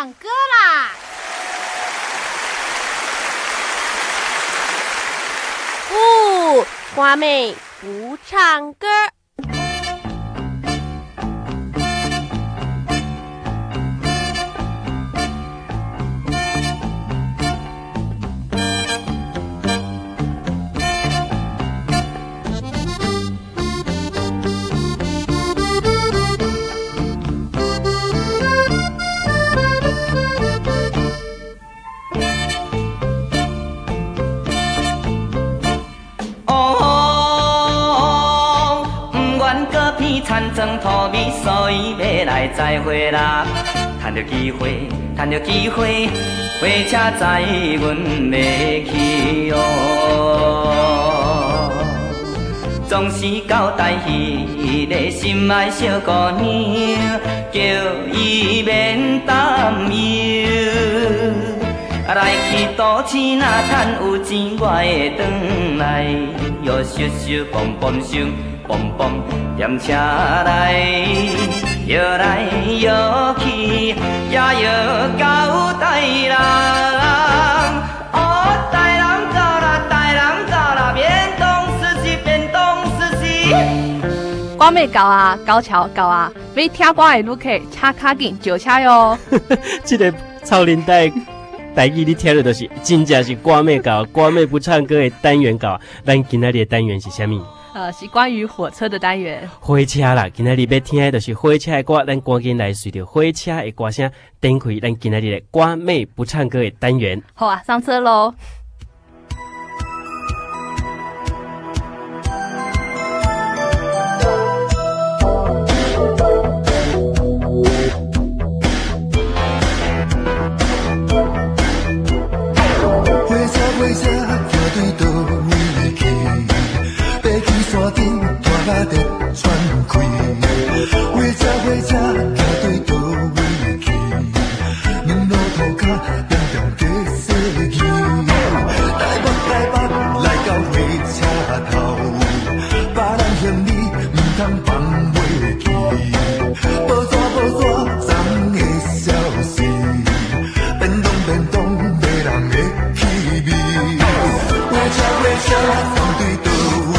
唱歌啦！不，瓜妹不唱歌。 田庄土味，所以要来再会啦。趁着机会，趁着机会，火车载阮要去哦。总是交代迄个心爱小姑娘，叫伊免担忧。来去赌市若趁有钱，我会转来，哟咻咻蹦蹦咻。蹦蹦踮车来，摇来摇去，也摇到台人。哦，台人到啦，台人到啦，变东司机，变东司机。 我妹到啊，高桥到啊，要听歌的旅客车卡紧招车哟。 这个超龄带台语你听的就是真正是歌妹到，歌妹不唱歌的单元到。咱今仔日的单元是啥物？ 是关于火车的单元。 火车啦，今仔日要听的就是火车的歌，咱赶紧来随着火车的歌声，点开咱今仔日的歌妹不唱歌的单元。 好啊，上车喽！ 火车行对倒位去？山顶大甲在喘气，火车行对倒位去？两路涂骹点点加细去，台北来到火车头，别人嫌你唔通放袂记，无山昨的消息，变动迷人的气味，火车行对倒位。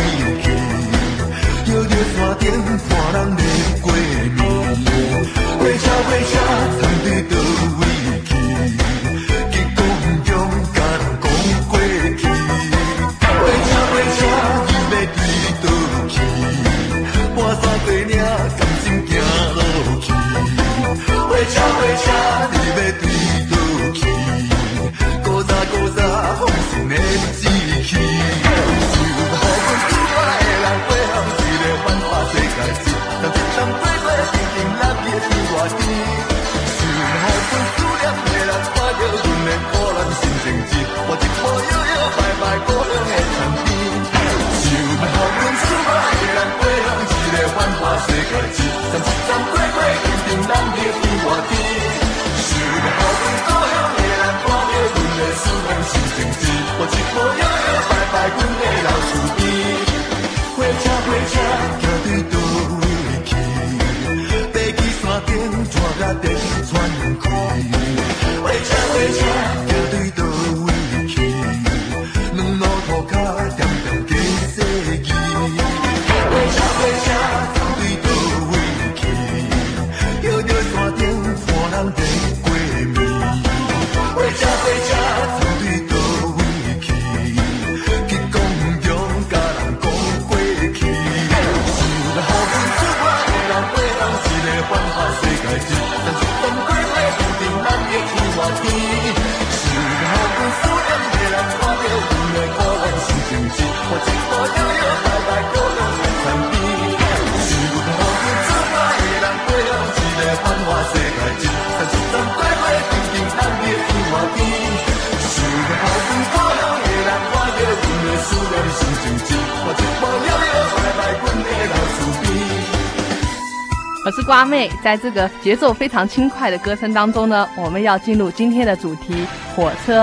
山顶看人在过暝，火车藏对倒位去？结果唔中甲人讲过去。火车伊要对倒去？半山过岭，甘心行落去？火车你要对倒去？古早放心的志气，就予阮厝外的人过向一个繁华世界。当一站过过，静静咱的天外天，想予阮思念的人看到阮的苦难心情志，我一步摇摇摆摆故乡的田边，想予阮厝外的人过向一个繁华世界市，当一站过过，静静咱的天外天，想予阮故乡的人看到阮的思念心情志，我一步摇摇摆摆阮的老厝边，火车行对倒位去？爬起山顶，带甲电喘气。火车行对倒位去？两路涂骹点点加细字。火车行对倒位去？摇着山顶看人在过暝。火车行对倒位去？去公中甲人讲过去。想予阮厝外的人过向一个繁华世界市，但一站过过，注定咱的天外天。想予阮思念的人看到阮的苦难心情志，我一步摇摇摆摆故乡的田边。想予阮厝外的人过向一个繁华世界市，但一站过过，注定咱的天外天。想予阮故乡的人看到阮的思念心情志，我一步摇摇摆摆阮的老厝边。 我是瓜妹，在这个节奏非常轻快的歌声当中呢，我们要进入今天的主题——火车。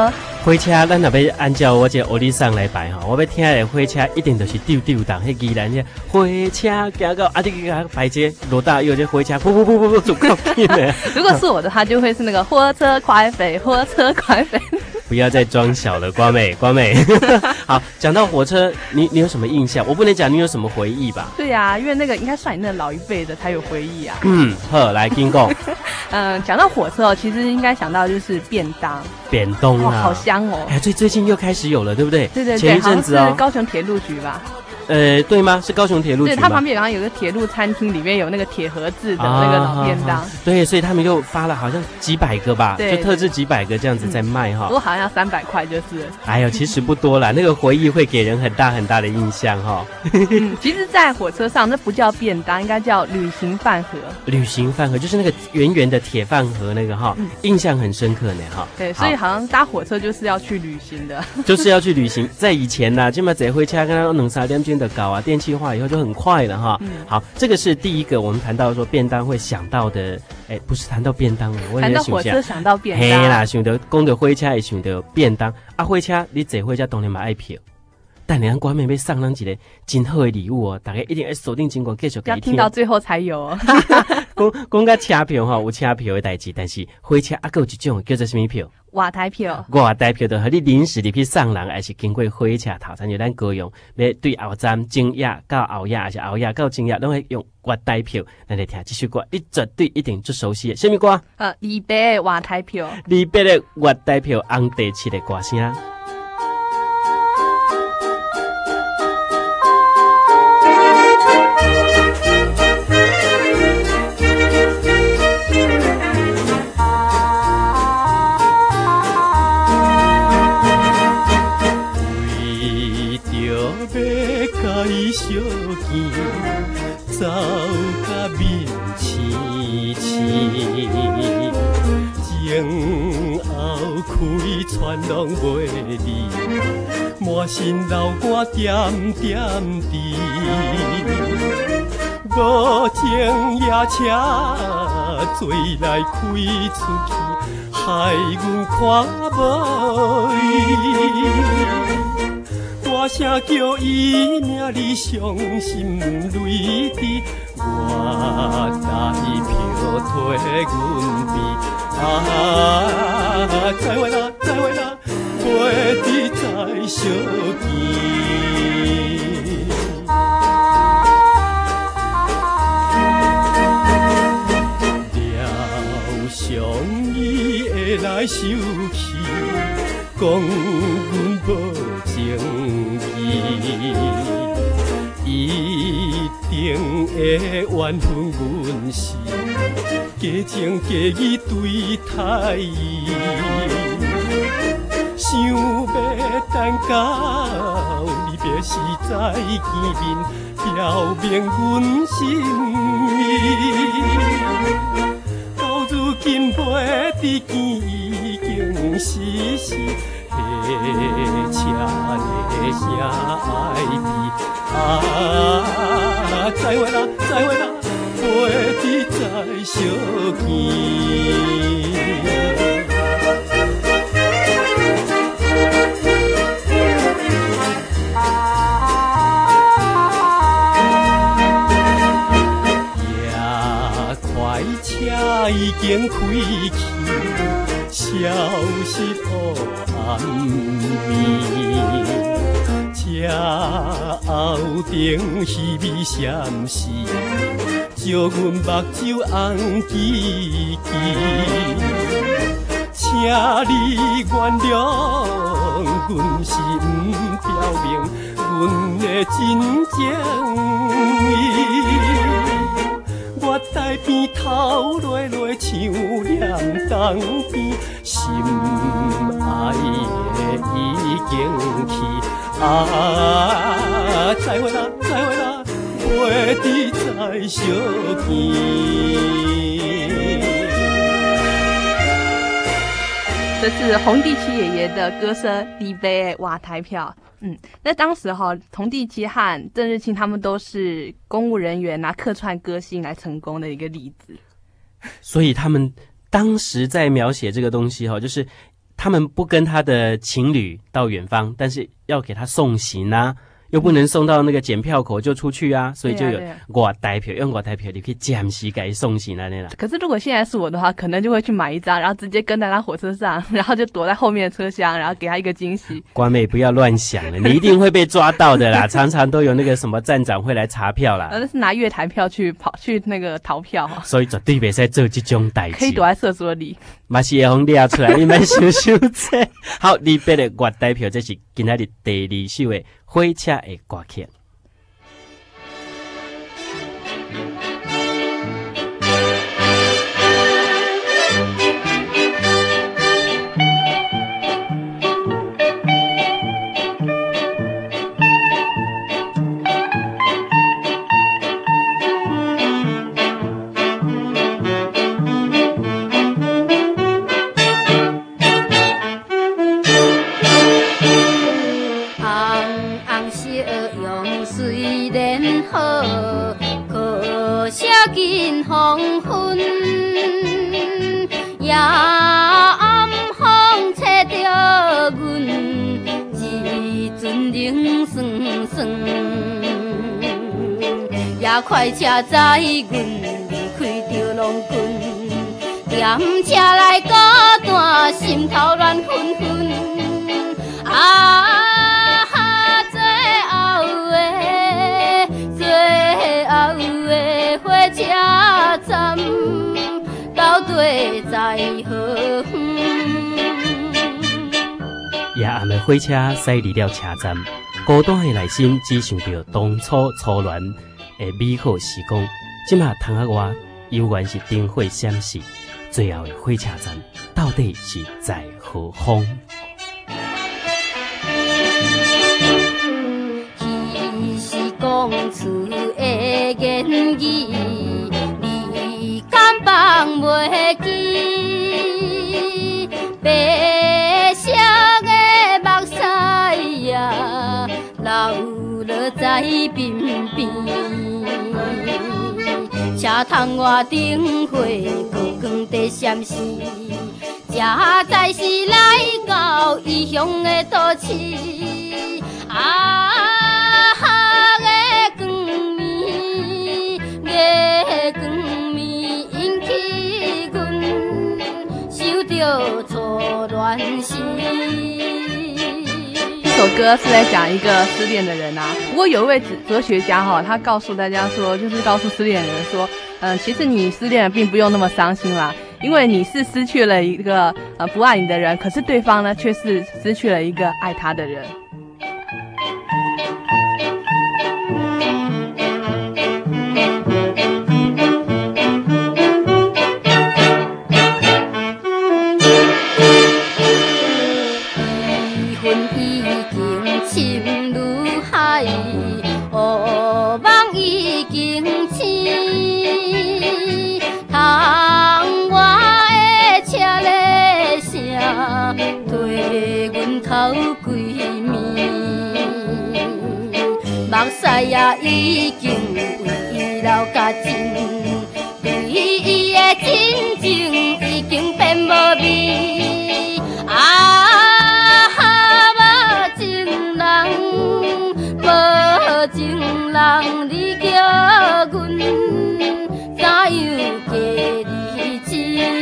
火车咱若要按照我这欧丽桑来排吼，我要听的火车一定就是丢丢动，迄宜兰这火车行到你给它排这罗大佑这火车，噗，足够紧的。 如果是我的话，就会是那个火车快飞，火车快飞。 不要再装小了，瓜妹。好，讲到火车，你有什么印象？我不能讲你有什么回忆吧？ 对呀、因为那个应该算你那老一辈的才有回忆啊。 好，来跟讲。 讲到火车哦，其实应该想到就是便当， 便当哇， 啊， 好香哦。 哎，最近又开始有了，对不对？ 对， 前一阵子好像是高雄铁路局吧？ 对吗？是高雄铁路局对， 吗？ 它旁边好像有个铁路餐厅，里面有那个铁盒子的那个老便当。 对，所以他们又发了好像几百个吧， 对就特制几百个这样子在卖哈。 不过好像要300块就是了。 哎呦，其实不多啦，那个回忆会给人很大很大的印象哈。 其实，在火车上那不叫便当，应该叫旅行饭盒。 旅行饭盒就是那个圆圆的铁饭盒那个哈，印象很深刻呢哈。 对，所以好像搭火车就是要去旅行的。 就是要去旅行。在以前呢，这么坐火车跟他两三点钟的搞啊，电气化以后就很快了哈。好，这个是第一个我们谈到说便当会想到的，不是谈到便当，我谈到火车想到便当， 嘿啦，想到讲到火车也想到便当啊，火车你坐火车当然嘛爱票。但你看关妹要送咱一个真好的礼物哦，大家一定要锁定情况继续给要听到最后才有哦。 讲到车票哈，有车票的代志，但是火车还有一种叫做什么票？ 外台票。 外台票就和你临时入去送人，还是经过火车头餐就咱高用，要对后站正夜到后夜，还是后夜到正夜，拢会用外台票。咱来听这首歌，你绝对一定最熟悉的，什么歌？ 李白的外台票。 李白的外台票，红地七的歌声。小见走甲面青青，前后开穿拢袂离，满身流汗点点滴。无情夜车做来开出去，害阮看无伊。大声叫伊名，你伤心泪滴，我台票替阮比。再会啦，飞滴再相见。了伤伊会来受气，讲阮无情义，一定会怨恨阮是假情假意对待伊，想要等到离别时再见面，表明阮心意。到如今袂知见已经死死。火车的声爱滴，再会啦，飞滴再相见。夜快车已经开去，消息黑暗暝，车后顶稀微闪烁，照阮目睭红记记。请你原谅，阮是不表明阮的真情意。我在边头落像念冬边，心爱的已经去。再会啦，飞滴再相见。 这是洪地七爷爷的歌声《李白的外台票》。那当时洪地七和邓日清他们都是公务人员，拿客串歌星来成功的一个例子。 所以他们当时在描写这个东西就是他们不跟他的情侣到远方，但是要给他送行啊，又不能送到那个检票口就出去啊，所以就有外带票，用外带票你可以暂时给他送行啊那啦。 可是如果现在是我的话，可能就会去买一张，然后直接跟在他火车上，然后就躲在后面的车厢，然后给他一个惊喜。 关妹不要乱想了，你一定会被抓到的啦，常常都有那个什么站长会来查票啦。 那是拿月台票去那个逃票， 所以绝对不使做这种代志。 可以躲在厕所里。 嘛是会互抓出来，你们想想这。好，你别的外带票，这是今仔日第二首的火车的歌曲。 近黄昏，夜暗风吹着阮，一阵冷酸酸。夜快车载阮离开着龙群，踮车来孤单，心头乱纷纷。火车站到底在何方？ 夜暗的火车驶离了车站，孤单的内心只想着当初初恋的美好时光。即马窗仔外犹原是灯火闪烁，最后的火车站到底是在何方？ 彼是讲出的言语。放袂记，白色的目屎呀，流落在鬓边。车窗外灯火高光地闪烁，这才是来到异乡的都市。 这首歌是在讲一个失恋的人啊。不过有一位哲学家哈，他告诉大家说，就是告诉失恋的人说，其实你失恋了并不用那么伤心啦，因为你是失去了一个不爱你的人，可是对方呢却是失去了一个爱他的人。目屎也已经为伊流甲尽，对伊的真情已经变无味。无情人，无情人，你叫阮怎样过日子？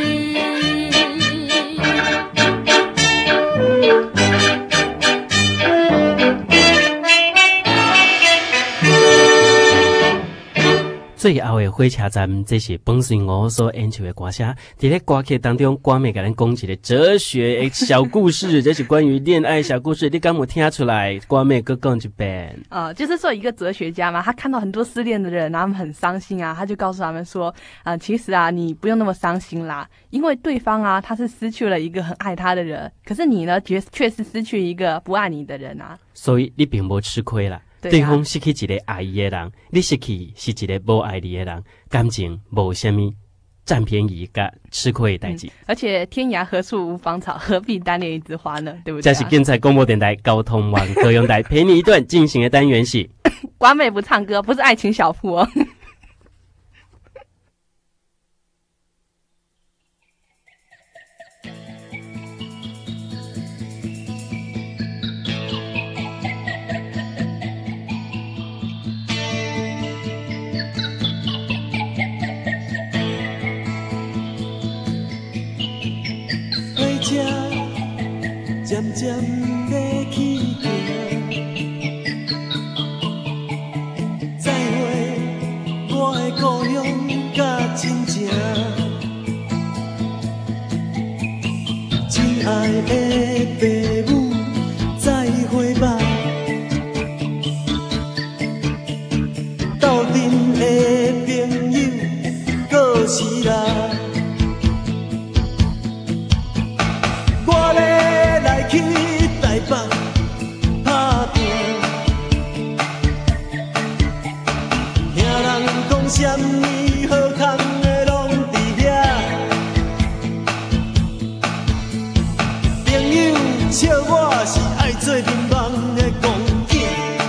最后的火车站，这是本身我所演唱的歌声。在咧歌曲当中，歌妹给咱讲一个哲学的小故事，这是关于恋爱小故事。你敢有听出来？歌妹搁讲一遍。 就是说一个哲学家嘛，他看到很多失恋的人，他们很伤心啊，他就告诉他们说，其实啊，你不用那么伤心啦，因为对方啊，他是失去了一个很爱他的人，可是你呢，却是失去一个不爱你的人啊。 所以你并无吃亏啦。对方失去一个爱伊的人，你失去是一个无爱你的人，感情无什么占便宜甲吃亏的代志。 而且天涯何处无芳草，何必单恋一枝花呢？对不对？ 这是建材广播电台交通网歌咏台陪你一段进行的单元是。 瓜妹不唱歌，不是爱情小铺哦。 渐渐在起行。再会，我的故乡甲亲情。亲爱的爸母，再会吧。斗阵的朋友，搁是啦。我要来去台北打拼，听人讲什么好康的拢伫遐，朋友笑我是爱做面梦的公囝，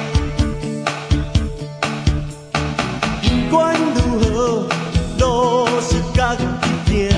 不管如何，路是家己行。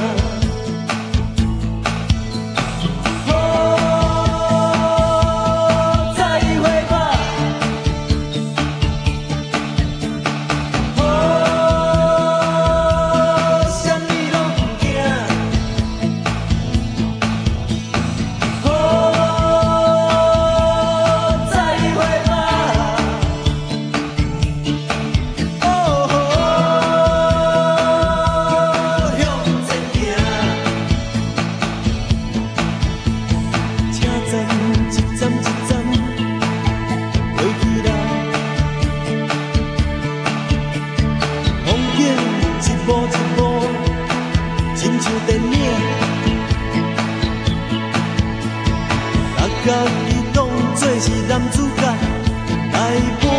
家己当作是男主角来搬，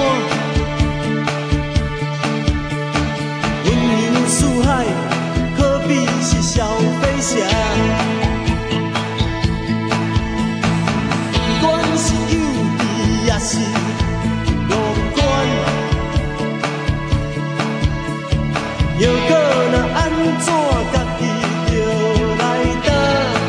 温柔似海，可比是小飞侠。不管是幼稚也是乐观，又搁若安怎家己就来担？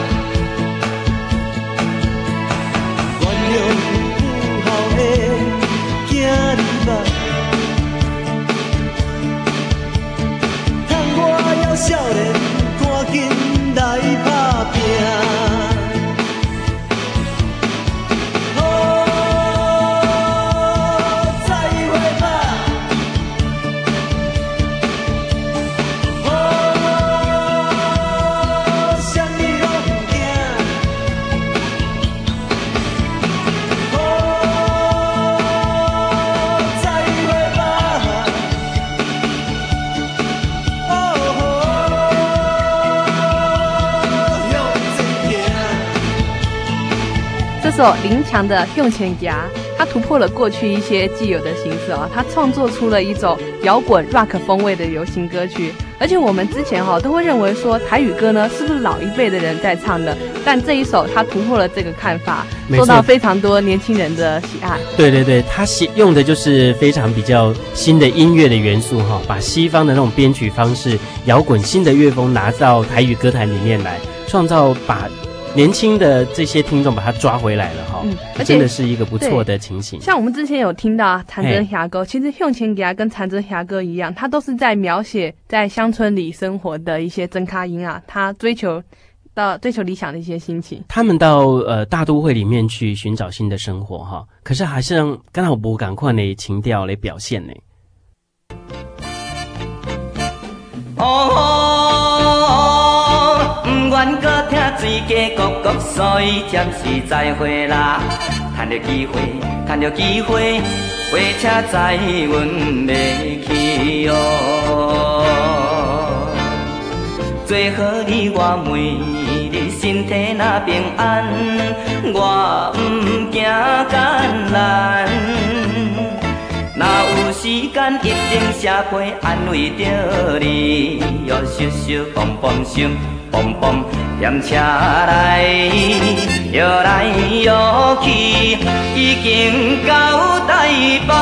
少年，赶紧来打拼。哦，再会吧。哦，啥物拢不惊。哦，再会吧。 这首林强的《向前行》，他突破了过去一些既有的形式哦，他创作出了一种摇滚 rock 风味的流行歌曲。而且我们之前都会认为说台语歌呢是不是老一辈的人在唱的，但这一首他突破了这个看法，受到非常多年轻人的喜爱。对对对，他用的就是非常比较新的音乐的元素把西方的那种编曲方式、摇滚新的乐风拿到台语歌坛里面来，创造把年轻的这些听众把它抓回来了而且真的是一个不错的情形。像我们之前有听到残真峡歌，其实向前行跟残真峡歌一样，它都是在描写在乡村里生活的一些真咖音啊，他追求理想的一些心情。他们到大都会里面去寻找新的生活可是还是让刚好不赶快的情调来表现呢。 愿搁听水家咕咕，所以暂时再会啦。趁着机会，火车载阮要去最好你我每日身体若平安，我不惊艰难。若有时间，一定写批安慰着你，哟咻咻嘣嘣咻。嘣嘣，踮车来，摇来摇去，已经到台北。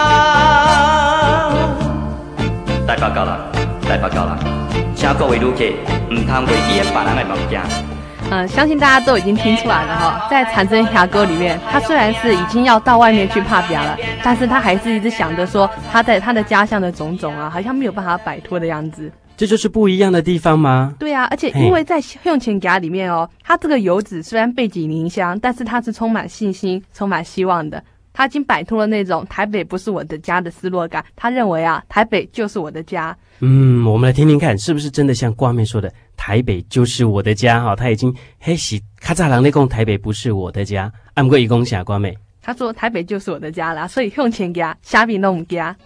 台北到啦，请各位旅客唔通袂记别人的物件。 相信大家都已经听出来了在残真峡歌里面，他虽然是已经要到外面去打拼了，但是他还是一直想着说他在他的家乡的种种好像没有办法摆脱的样子。 这就是不一样的地方吗？ 对啊，而且因为在向前家里面哦，他这个游子虽然背井离乡，但是他是充满信心、充满希望的。他已经摆脱了那种台北不是我的家的失落感，他认为啊，台北就是我的家。 我们来听听看，是不是真的像瓜妹说的，台北就是我的家哈？他已经黑是卡扎郎在讲台北不是我的家，不过伊讲啥瓜妹？ 他说台北就是我的家啦，所以向前家，啥边都唔惊。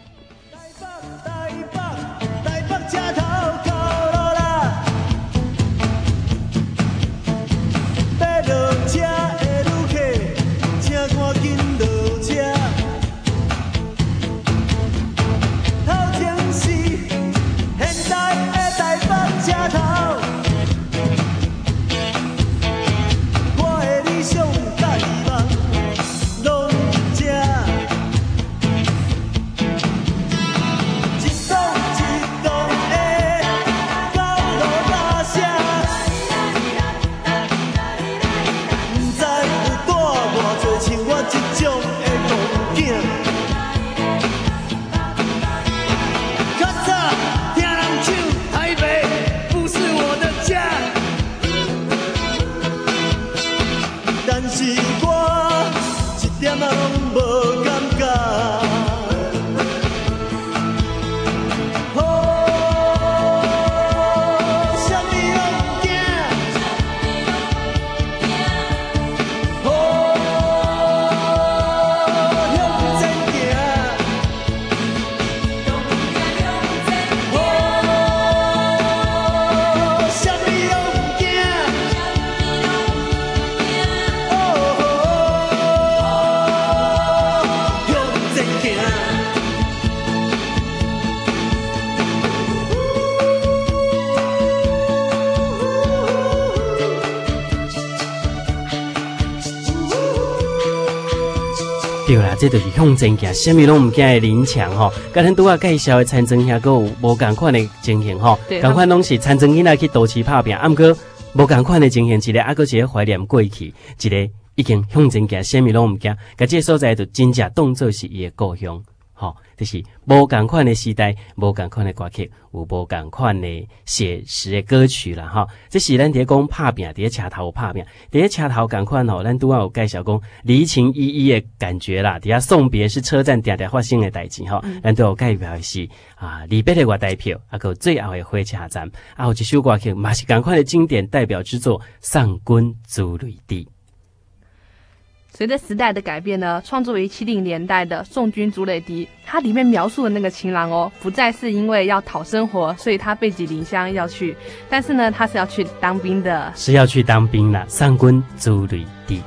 对啦，这就是向前行，什么拢唔惊的林强吼。刚才拄啊介绍的参政遐个有无共款的情形吼，共款拢是参政囡仔去都市拍拼，过无共款的情形，一个个一个怀念过去，一个已经向前行，什么拢唔惊。甲这个所在就真正当作是伊的故乡。就是无共款的时代，无共款的歌曲，有无共款的写实的歌曲啦这是咱伫讲拍拼，伫车头拍拼，伫车头共款咱拄仔有介绍讲离情依依的感觉啦。伫送别是车站定定发生的代志咱都有介绍的是离别的外代票，还有最后的火车站，有一首歌曲嘛是共款的经典代表之作《送君逐雷地》。 随着时代的改变呢，创作于70年代的《送君逐雷笛》，它里面描述的那个情郎哦，不再是因为要讨生活，所以他背井离乡要去，但是呢，他是要去当兵的， 是要去当兵啦。送君逐雷笛，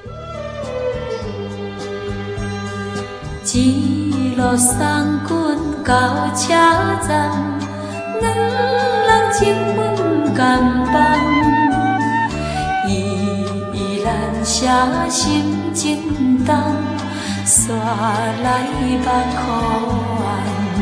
一路送君到车站，两人情分甘放，依然写心。情重，煞来目眶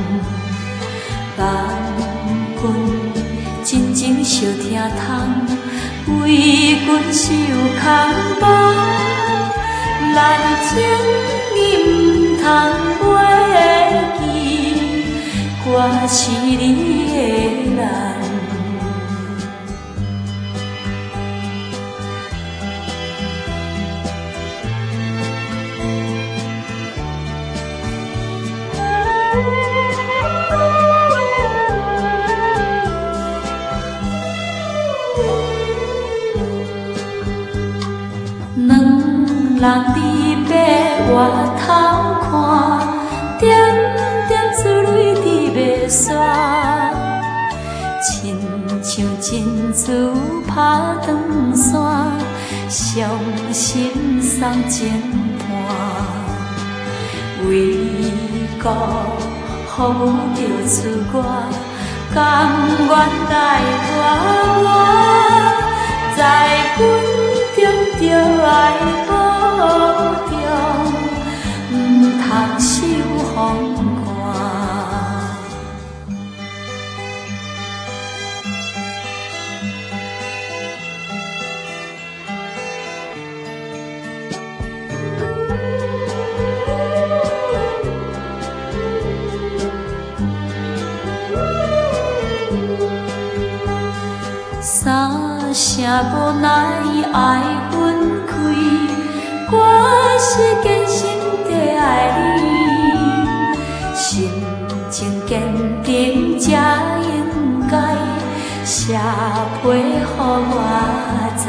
望君真情惜听痛，为君受空房，咱情你毋通袂记，我是你的人。人伫白外头看，点点珠泪伫袂煞，亲像珍珠拍长线，伤心送前伴。为国服务着出我，甘愿来拖我，在军中着爱保重，唔通受风寒。 声无奈爱分开，我是坚心地爱你，心情坚定才应该写批予我知，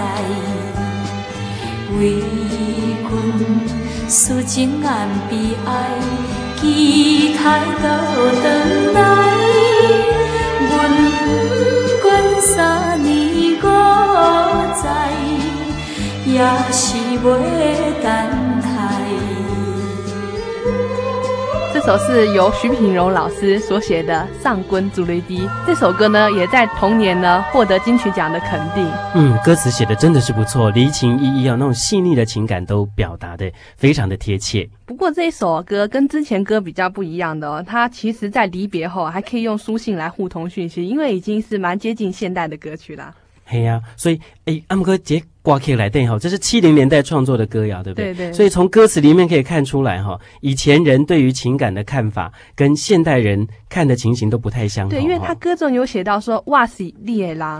为阮思情暗悲哀，期待到转来，阮不管3年5载，也是袂等待。 这首是由徐品荣老师所写的《上官竹雷滴》。这首歌呢，也在同年呢获得金曲奖的肯定。 歌词写的真的是不错，离情依依啊，那种细腻的情感都表达的非常的贴切。 不过这一首歌跟之前歌比较不一样的哦，它其实在离别后还可以用书信来互通讯息，因为已经是蛮接近现代的歌曲啦。 嘿呀，所以不过这歌曲来对这是70年代创作的歌谣，对不对？ 对对。 所以从歌词里面可以看出来以前人对于情感的看法跟现代人看的情形都不太相同。 对，因为他歌中有写到说，我是你的人。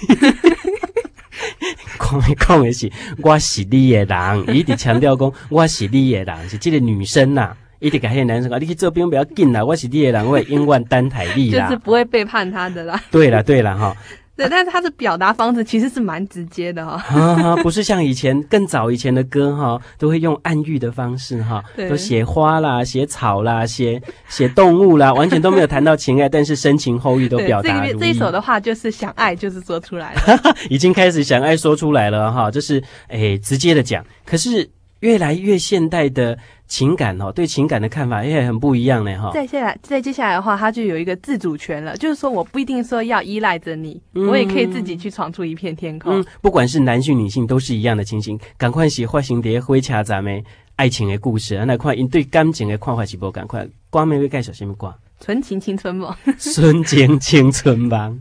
讲的是我是你的人，一直强调讲我是你的人，是这个女生呐。一直给那个男生讲，你去这边不要紧啦，我是你的人，我永远等待你啦， 就是不会背叛他的啦。 对啦哈。 对，但是他的表达方式其实是蛮直接的不是像以前更早以前的歌都会用暗喻的方式都写花啦、写草啦、写动物啦，完全都没有谈到情爱，但是深情厚谊都表达如意。 这一首的话就是想爱，就是说出来了， 已经开始想爱说出来了这是直接的讲。可是越来越现代的情感对情感的看法也很不一样呢再接下来的话，他就有一个自主权了，就是说我不一定说要依赖着你，我也可以自己去闯出一片天空。 不管是男性女性都是一样的情形。赶快是发生在火车站的爱情的故事，来看因对感情的看法是不赶快。歌名要介绍什么歌？ 纯情青春梦。 纯情青春梦。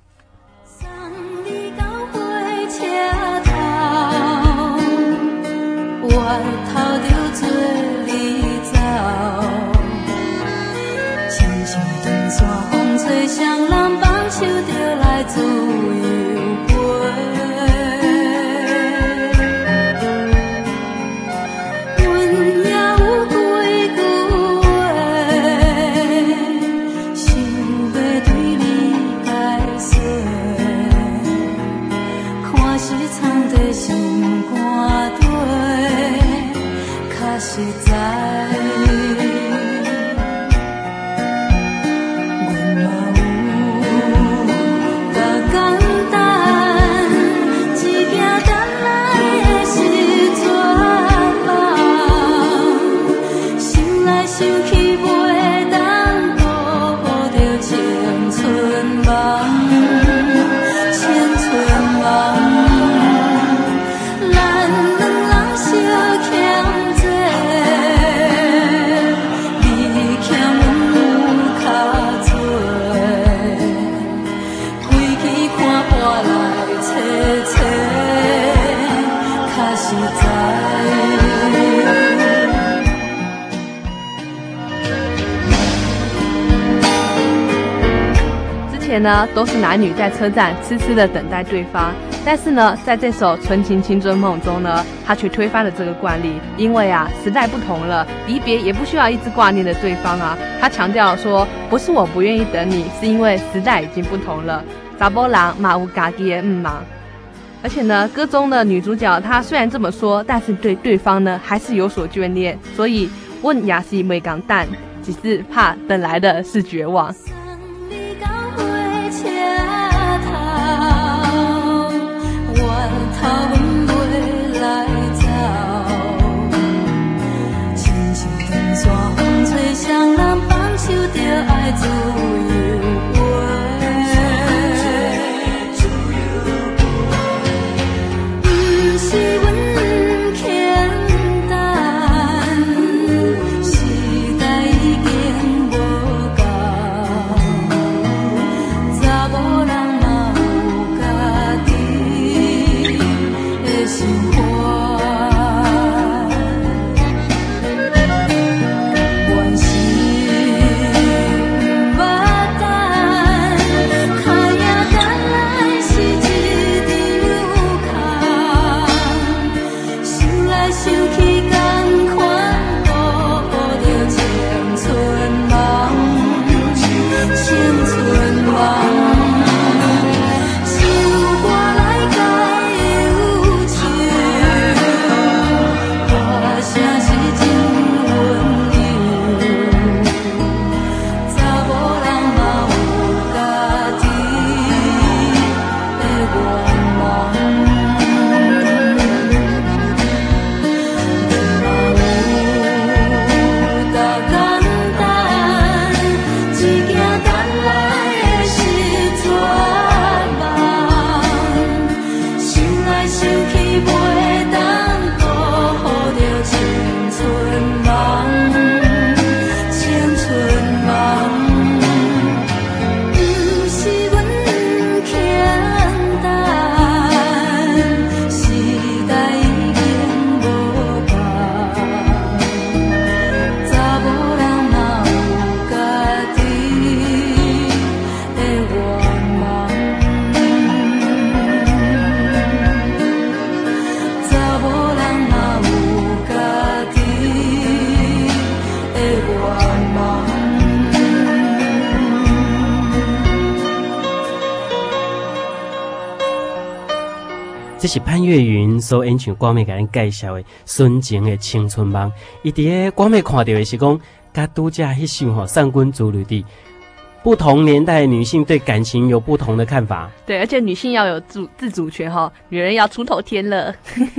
我头着做你走，亲像长线风吹双人放手着来自由飞。阮也有几句话，想要对你解说，看是藏在心肝底。实在，阮嘛有较简单，一件等来的是绝望，想来想去袂当辜负着青春梦，青春梦。 之前呢都是男女在车站痴痴的等待对方，但是呢在这首纯情青春梦中呢，他却推翻了这个惯例，因为时代不同了，离别也不需要一直挂念着对方他强调说，不是我不愿意等你，是因为时代已经不同了，查某人嘛有家己的忙。而且呢，歌中的女主角她虽然这么说，但是对对方呢还是有所眷恋，所以阮也是袂共等，只是怕等来的是绝望。 双人放手着爱自由飞，不是阮简单，时代已经无同， 这是潘越云所演唱光妹给咱介绍的纯情的青春梦。伊伫个光妹看到的是讲，甲拄则迄首吼上官族女的。不同年代的女性对感情有不同的看法。 对，而且女性要有自主权哈，女人要出头天了。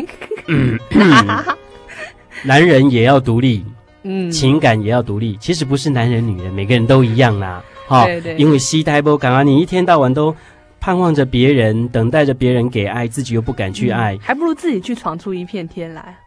男人也要独立，情感也要独立。其实不是男人女人，每个人都一样啦。 对对， 因为时代不同啊，你一天到晚都盼望着别人，等待着别人给爱，自己又不敢去爱， 还不如自己去闯出一片天来。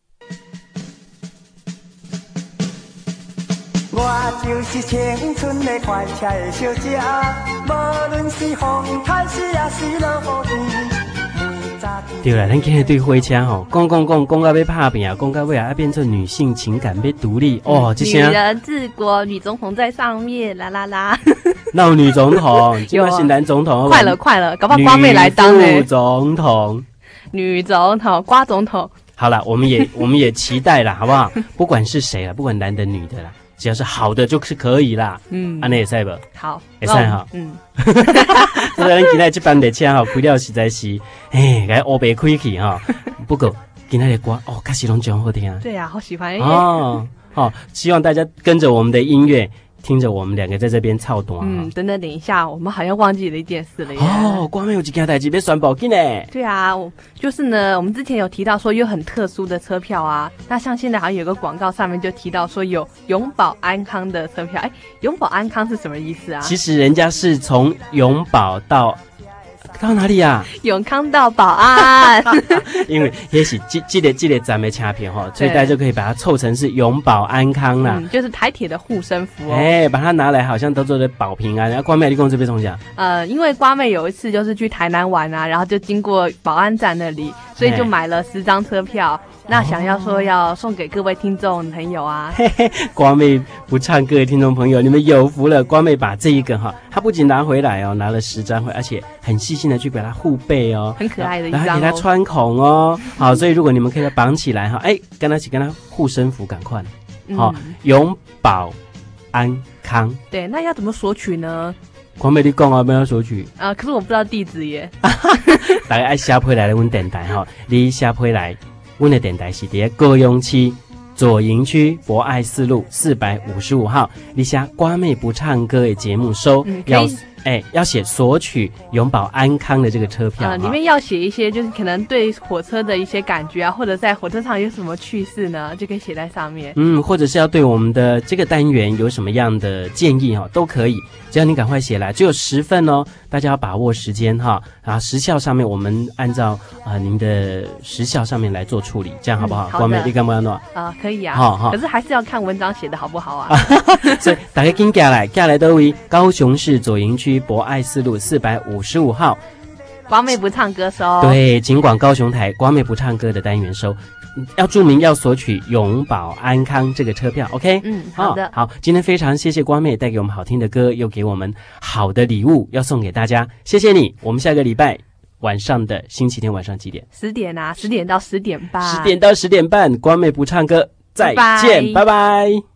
我就是青春的快车的小姐，无论是风台时也是落雨天。 对啦，咱今日对火车吼，讲到要拍拼啊，讲到尾啊，要变成女性情感要独立哦，这些女人治国，女总统在上面，啦啦啦。 那有女总统，今晚是男总统， 快了，搞不好瓜妹来当呢。 女总统， 女总统，瓜总统。 好啦，我们也期待啦，好不好？不管是谁啦，不管男的女的啦。只要是好的就是可以啦，安尼会使无？ 好， 会使哈，所以咱今仔这班列车吼开了实在是，该乌白开去哈。不过今仔的歌哦，确实拢真好听。 对呀，好喜欢哦。好，希望大家跟着我们的音乐，听着我们两个在这边操短。 等一下，我们好像忘记了一件事了耶。 哦，光妹有一件代志要宣布紧呢。 对啊，就是呢，我们之前有提到说有很特殊的车票啊，那像现在好像有个广告上面就提到说有永保安康的车票，永保安康是什么意思啊？ 其实人家是从永保到哪里啊？ 永康到保安， 因为也是这个站的车票哈，所以大家就可以把它凑成是永保安康啦， 就是台铁的护身符哦。 把它拿来好像都做的保平安。然后瓜妹，你跟我这边重讲。 因为瓜妹有一次就是去台南玩啊，然后就经过保安站那里，所以就买了10张车票。那想要说要送给各位听众朋友啊， 瓜妹不唱歌的听众朋友，你们有福了。瓜妹把这一个哈，她不仅拿回来哦，拿了10张回来，而且很细心的去把它护背哦， 很可爱的一张然后给它穿孔哦。好，所以如果你们可以绑起来哈，跟它护身符赶快，好，永保安康。 对，那要怎么索取呢？ 瓜妹你讲啊，要索取可是我不知道地址耶。 大家爱写批来阮电台哈，你写批来。阮的电台是伫高雄市左营区博爱4路455号，你写瓜妹不唱歌的节目收，要写索取永保安康的这个车票， 里面要写一些就是可能对火车的一些感觉啊，或者在火车上有什么趣事呢，就可以写在上面。 或者是要对我们的这个单元有什么样的建议哈，都可以，只要你赶快写来，只有10份哦，大家要把握时间哈。然后时效上面我们按照您的时效上面来做处理，这样好不好？ 好的， 你干嘛呢？ 可以啊，可是还是要看文章写的好不好啊。 所以大家紧寄来都为高雄市左营区博爱4路455号。 瓜妹不唱歌收， 对，尽管高雄台瓜妹不唱歌的单元收，要注明要索取永保安康这个车票 ，OK？ 好的， 好，今天非常谢谢瓜妹带给我们好听的歌，又给我们好的礼物要送给大家，谢谢你。我们下个礼拜晚上的星期天晚上几点 ？10点啊，10点到10点半。 10点到10点半，瓜妹不唱歌，再见，拜拜。